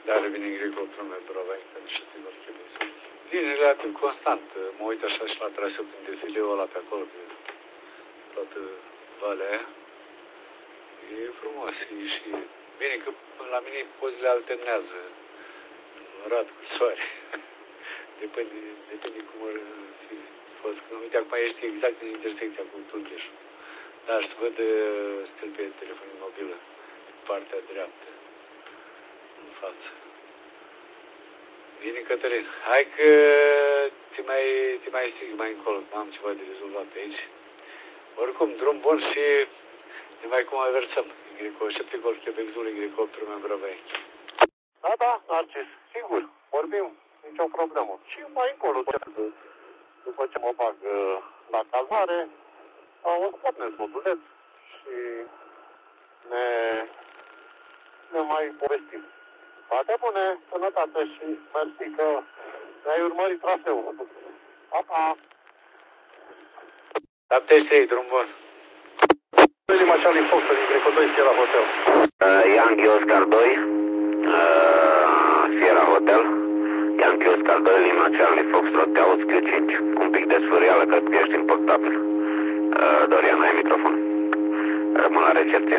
Dar vine helicopterul meu Brava, pentru și te vor trebui să... Vine relativ constant. Mă uit așa și la traseu prin defileul ăla pe acolo, pe toată valea aia. E frumos. E și bine că la mine pozele alternează. Rad cu soare. Depinde cum ar fi fost. Uite, acum ești exact în intersecția cu Tulcheșul. Da, și văd stel pe telefonul mobilă, partea dreaptă, în față. Bine, Cătălin, hai că te mai strig mai încolo, am ceva de rezolvat aici. Oricum, drum bun și ne mai conversăm. Șepticol, Quebec-Zulu, helicopterul meu Brăvei. Da, Narcis, sigur, vorbim, nicio problemă. Și mai încolo, după ce mă bag la cazare, o să pornesc moduleț și ne mai povestim. Toate bune, sănătate și mersi că ne-ai urmărit traseul. Pa! 73, drum bun. Lima Charlie Fox, Greco 2, Sierra Hotel. Yankee Oscar 2, Sierra Hotel. Yankee Oscar 2, Lima Charlie Fox, te auzi Q5. Un pic de sfârială, cred că ești impactabil. Dorian, ai microfon. Rămân la recepție.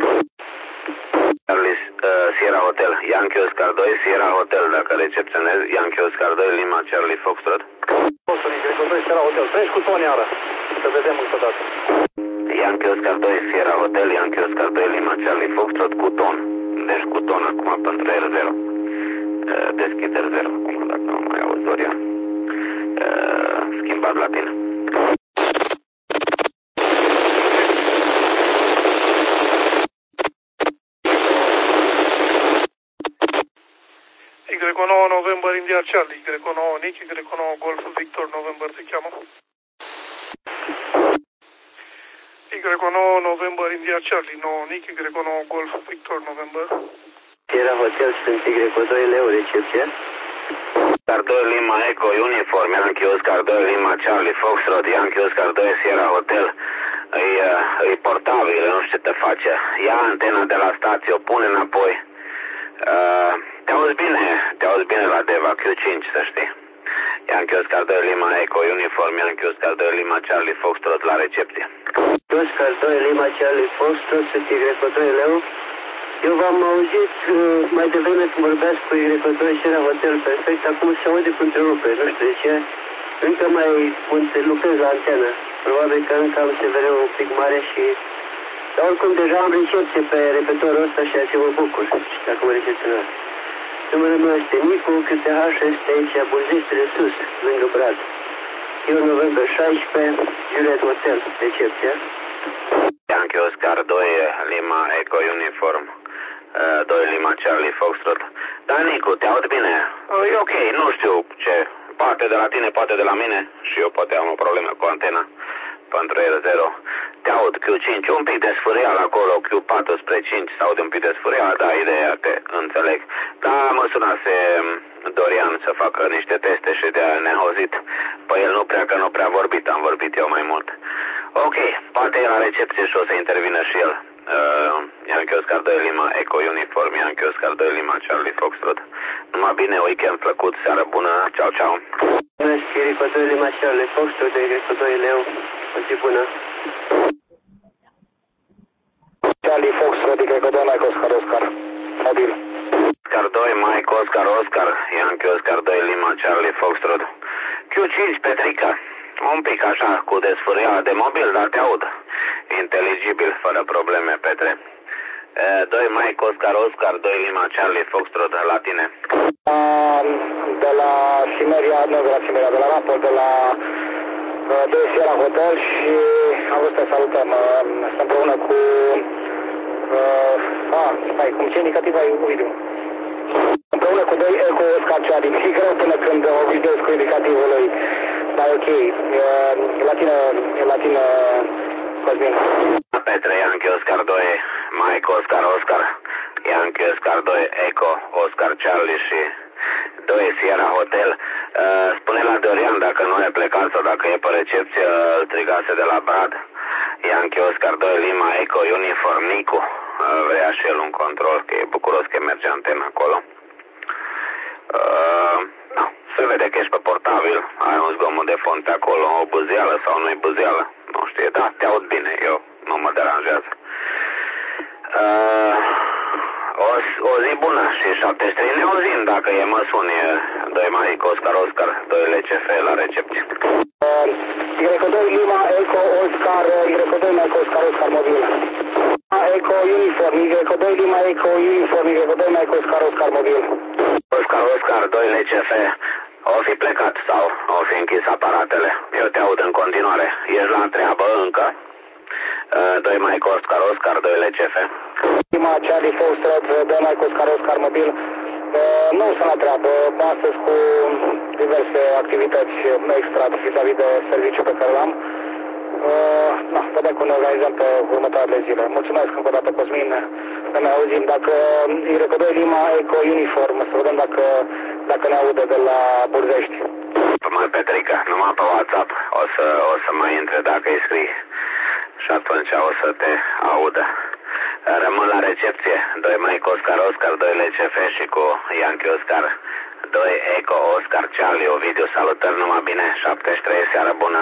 Sierra Hotel, Yankee Oscar 2, Sierra Hotel, dacă recepționezi, Yankee Oscar 2, Lima Charlie Foxtrot. Foxtrot, Greco 2, Sierra Hotel, treci cu Tony Ara, să vedem încă o dată. Yankee Oscar 2, Sierra Hotel, Yankee Oscar 2, Lima Charlie Foxtrot cu ton. Deci cu ton acum pentru R0. Deschid R0, acum dacă nu mai auzi Dorian. Schimbat la tine. Y9 November India Charlie, Y9 Nick, Y9 Golf Victor November te cheamă. Y9 November India Charlie, 9 Nick, Y9 Golf Victor November. Sierra Hotel, sunt Y2 Leu, recepție. Oscar 2 Lima Echo Uniform, Yankee Oscar 2 Lima Charlie Foxtrot, Yankee Oscar 2 Sierra Hotel. E portabil, nu știu ce te face. Ia antena de la stație, o pune înapoi. Te auzi bine la Deva Q5, să știi. Yankee Oscar 2 Lima Echo Uniform, Yankee Oscar 2 Lima Charlie Foxtrot la recepție. Oscar 2 Lima Charlie Foxtrot, sunt Y2 Leu. Eu v-am auzit mai devreme când vorbeați cu Y2 Sierra Hotel perfect, acum se aude cu întrerupere, nu știu de ce. Încă mai lucrez la antenă. Probabil că încă am SVR-ul un pic mare și... Dar oricum deja am recepție pe repetorul ăsta și așa mă bucur, dacă mă recepționați. Numărul meu este Nicu, QTH este aici, Buziștele sus, lângă Brad. Eu November 16, Juliet Hotel, recepția. Yankee Oscar 2 Lima Echo Uniform, 2 Lima Charlie Foxtrot. Da, Nicu, te aud bine. E ok, nu știu ce, poate de la tine, poate de la mine și eu poate am o problemă cu antena pentru R0. Te aud Q5, un pic de sfârial acolo, Q4 spre 5, se aude un pic de sfârial, da, ideea te înțeleg. Da, mă sunase Dorian să facă niște teste și de-aia ne-a auzit. Păi el nu prea vorbit, am vorbit eu mai mult. Ok, poate e la recepție și o să intervină și el. Yankee Oscar 2 Lima Echo Uniform, Yankee Oscar 2 Lima Charlie Foxtrot. Numai bine, weekend plăcut, seară bună, ceau, ceau. Mersi, Rico 2 Lima Charlie Foxtrot, de Rico 2 Leu, o zi bună. Charlie Foxtrot, Rico 2 Mike Oscar Oscar, mobil. Oscar 2 Mike Oscar Oscar, Yankee Oscar 2 Lima Charlie Foxtrot. Q5 Petrica. Un pic așa, cu desfârială de mobil, dar te aud. Inteligibil, fără probleme, Petre. 2 Mike Oscar Oscar, 2 Lima Charlie Foxtrot, la tine. De la Simeria, nu de la Simeria, de la Raport, de la 2 Sierra Hotel și am vrut să salutăm. Sunt împreună cu... cum ce indicativ ai, Ovidiu? Împreună cu 2 Echo Oscar Charlie. E greu până când o vedeți cu indicativul lui. Dar ok, la tine, Cosmin. Petre, Yankee Oscar 2, Mike Oscar Oscar, Yankee Oscar 2, Echo Oscar Charlie și 2 Sierra Hotel. Spune la Dorian dacă nu e plecat sau dacă e pe recepție, îl trigase de la Brad. Yankee Oscar 2, Lima Echo Uniform Nicu. Vrea și el un control, că e bucuros că merge antena acolo. de fond pe acolo, o buzeală sau nu-i buzeală. Nu știu, da, te aud bine, eu nu mă deranjează. O zi bună și 73, ne auzim dacă e mă suni, 2 Maric Oscar Oscar, 2 LCF la recepție. Y2 Lima Eco Oscar, Y2 Mike Oscar Oscar mobil. Eco Uniform, Y2 Lima Eco Uniform, Y2 Mike Oscar Oscar mobil. Oscar Oscar, 2 LCF, o fi plecat sau o fi închis aparatele? Eu te aud în continuare, ești la treabă încă? 2 Mike Oscar Oscar, 2 LCF. Lima Charlie Foxtrot, 2 Mike Oscar Oscar mobil. Nu sunt la treabă, astăzi cu diverse activități extra vis-a-vis de serviciul pe care l-am. Vedem cum ne organizăm pe următoarele zile. Mulțumesc încă o dată, Cosmin, ne mai auzim. Dacă Y2 Lima Eco Uniform, să vedem dacă ne aude de la Burzești. Mai Petrica, numai pe WhatsApp o să mai intre dacă îi scrii și atunci o să te audă. Rămân la recepție, 2 Mike Oscar Oscar, 2 LCF și cu Yankee Oscar, 2 Eco Oscar Charlie, Ovidiu, salutări, numai bine, 73, seară bună.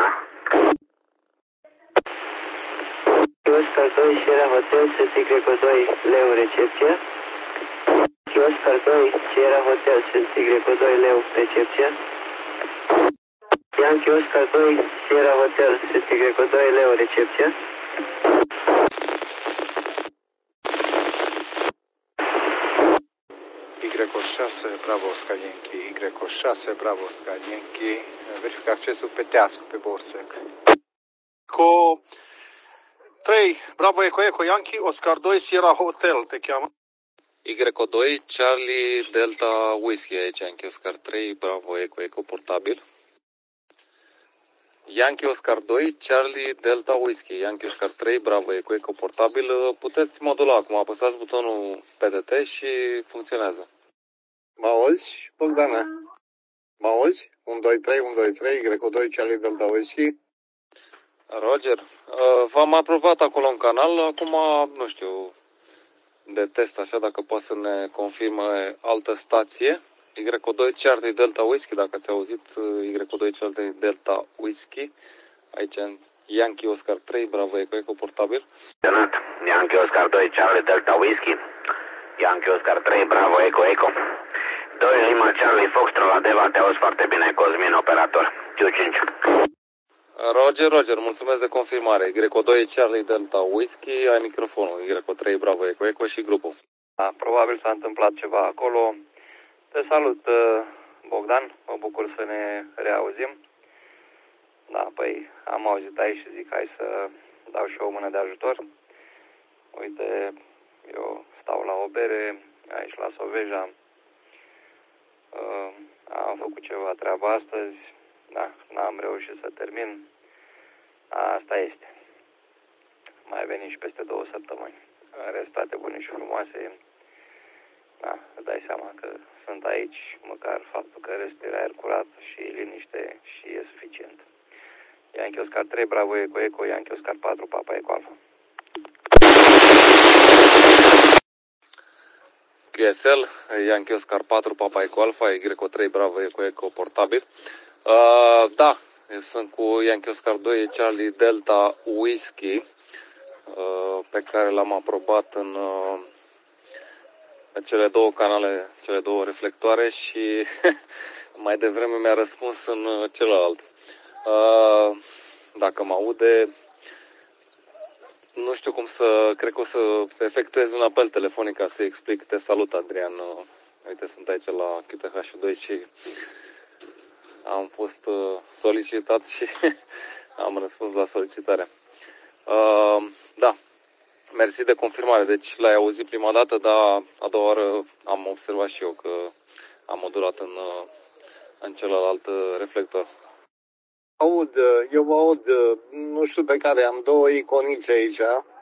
Oscar 2, Sierra Hotel, SY2, Leu, recepția. Oscar 2, Sierra Hotel, SY2, Leu, recepția. Yankee Oscar 2, Sierra Hotel, SY2, Leu, recepția. Y6, Bravo Oscar Yankee, Y6, Bravo Oscar Yankee, verifică accesul pe teascu, pe Borsec. Cu 3, Bravo Eco Eco Yankee, Oscar 2, Sierra Hotel, te cheamă? Y2, Charlie Delta Whiskey, aici Yankee Oscar 3, Bravo Eco Eco portabil. Yankee Oscar 2, Charlie Delta Whiskey, Yankee Oscar 3, Bravo Eco Eco portabil. Puteți modula acum, apăsați butonul PDT și funcționează. Mă auzi, Bogdane? Mă auzi? 1, 2, 3, 1, 2, 3, Y2, Charlie Delta Whiskey. Roger, v-am aprobat acolo în canal, acum, nu știu, de test așa, dacă poate să ne confirme altă stație. Y2 Charlie Delta Whiskey, dacă ați auzit, Y2 Charlie Delta Whiskey, aici Yankee Oscar 3, Bravo Eco Eco portabil. Yankee Oscar 2, Charlie Delta Whiskey, Yankee Oscar 3, Bravo Eco Eco, 2 Lima Charlie Foxtrot la Deva, te auzi foarte bine, Cosmin, operator, Q5. Roger, mulțumesc de confirmare. Y2 Charlie Delta Whiskey, ai microfonul, Y3 Bravo Eco Eco și grupul. Da, probabil s-a întâmplat ceva acolo. Te salut, Bogdan, mă bucur să ne reauzim. Da, păi am auzit aici și zic hai să dau și eu o mână de ajutor. Uite, eu stau la o bere aici la Soveja. Am făcut ceva treabă astăzi, da, n-am reușit să termin. Asta este. Mai venim și peste 2 săptămâni. În rest, toate bune și frumoase. Da, îți dai seama că sunt aici, măcar faptul că respir aer curat și liniște și e suficient. Yankee Oscar 3, Bravo Eco Eco, Yankee Oscar 4, Papa Eco Alpha. QSL, Yankee Oscar 4, Papa Eco Alpha, Y3 Bravo Eco Eco portabil. Da, eu sunt cu Yankee Oscar 2, Charlie Delta Whiskey, pe care l-am aprobat în cele 2 canale, cele 2 reflectoare și mai devreme mi-a răspuns în celălalt. Dacă mă aude, nu știu cum să, cred că o să efectuez un apel telefonic ca să-i explic. Te salut, Adrian. Uite, sunt aici la QTH2 și am fost solicitat și am răspuns la solicitare. Da, mersi de confirmare. Deci l-ai auzit prima dată, dar a doua oară am observat și eu că am modulat în celălalt reflector. Eu vă aud, nu știu pe care, am 2 iconițe aici,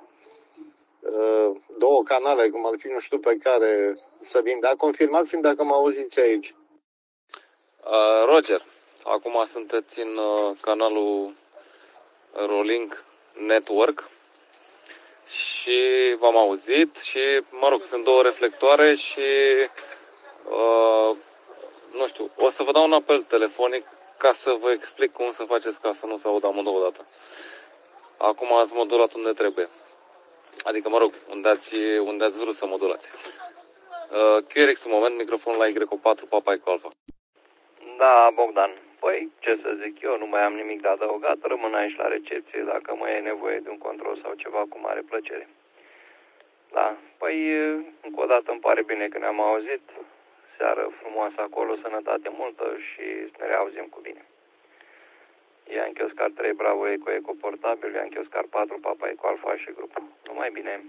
2 canale, cum ar fi, nu știu pe care să vin, dar confirmați-mi dacă mă auziți aici. Roger, acum sunteți în canalul Rolling Network și v-am auzit și, mă rog, sunt 2 reflectoare și, nu știu, o să vă dau un apel telefonic ca să vă explic cum să faceți ca să nu se audă amândouă odată. Acum ați modulat unde trebuie. Adică, mă rog, unde ați vrut să modulați. QRX un moment, microfon la Y4, Papa Eco Alpha. Da, Bogdan. Păi, ce să zic eu, nu mai am nimic de adăugat, rămân aici la recepție, dacă mai e nevoie de un control sau ceva, cu mare plăcere. Da, păi, încă o dată îmi pare bine că ne-am auzit, seară frumoasă acolo, sănătate multă și ne reauzim cu bine. Yankee Oscar 3 Bravo Eco Eco Portabil, Yankee Oscar 4 Papa Eco Alpha și grup. Numai bine.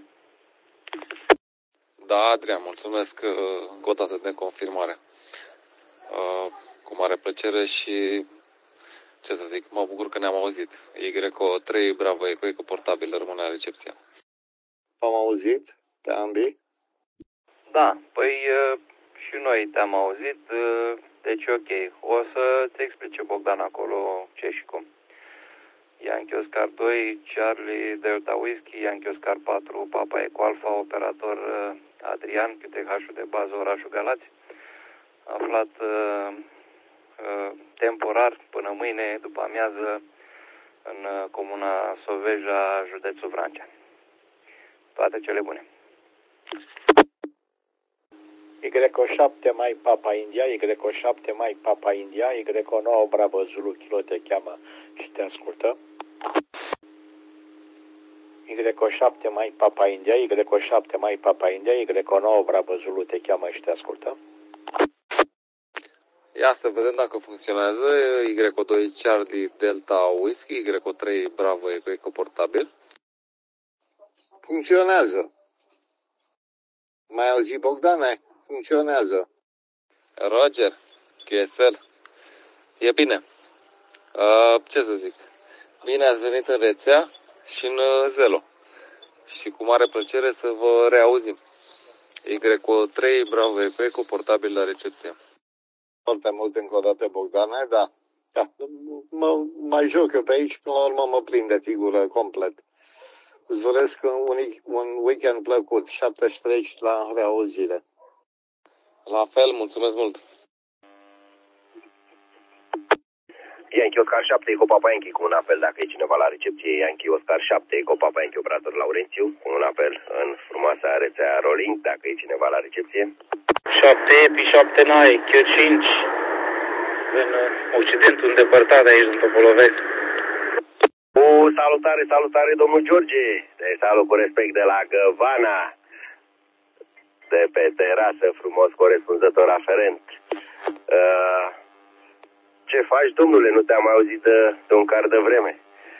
Da, Adrian, mulțumesc încă o dată de confirmare. Cu mare plăcere și, ce să zic, mă bucur că ne-am auzit. Y3 Bravo Eco Eco Portabil rămâne la recepția. Am auzit pe ambii? Da, păi și noi te-am auzit, deci ok. O să-ți explice Bogdan acolo ce și cum. Yankee Oscar 2, Charlie Delta Whisky, Yankee Oscar 4, Papa Eco Alpha, operator Adrian, QTH-ul de bază orașul Galați, aflat temporar până mâine după amiază în comuna Soveja, județul Vrancea. Toate cele bune. Y7 mai Papa India, Y7 mai Papa India, Y9 Bravo Zulu Kilo te cheamă și te ascultă. Y7 mai Papa India, Y7 mai Papa India, Y9 Bravo Zulu te cheamă și te ascultă. Ia să vedem dacă funcționează. Y2 Charlie Delta Whisky, Y3 Bravo Eco Eco Portabil. Funcționează. Mai auzi, Bogdane? Funcționează. Roger, QSL. E bine. Ce să zic? Bine ați venit în rețea și în Zelo. Și cu mare plăcere să vă reauzim. Y3 Bravo Eco Eco Portabil la recepție. Foarte mult încă o dată, Bogdane, da. Mai joc eu pe aici, până la urmă mă prind de figură complet. Îți doresc un weekend plăcut, 73 la reauzire. La fel, mulțumesc mult. Yankee Oscar 7, Eco Papa Yankee, cu un apel dacă e cineva la recepție. Yankee Oscar 7, Eco Papa Yankee, operator Laurențiu, cu un apel în frumoasa rețea Rolling, dacă e cineva la recepție. 7 Epi 7 Nai, Q5, în Occidentul îndepărtat aici, în Topolovesc. Salutare, domnul George. Te salut cu respect de la Găvana, de pe terasă, frumos corespunzător aferent. Ce faci, domnule? Nu te-am auzit de un car de vreme.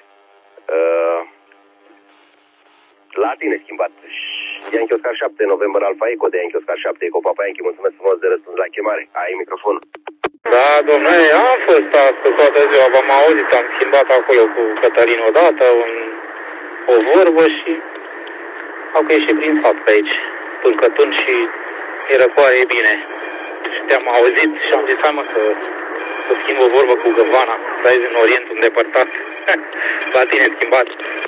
La tine schimbat. Yankee Oscar 7, November Alpha Eco, de Yankee Oscar 7, Eco Papa Yankee. Mulțumesc frumos de răspuns la chemare. Ai microfonul. Da, domnule, am fost astăzi toată ziua, v-am auzit, am schimbat acolo cu Cătălin odată o vorbă și au că ieșit prin sat pe aici, pâlcătun și e răcoare, e bine. Și te-am auzit și am zis, hai mă, să schimb o vorbă cu Găvana, să ai în Orientul îndepărtat, la tine schimbat.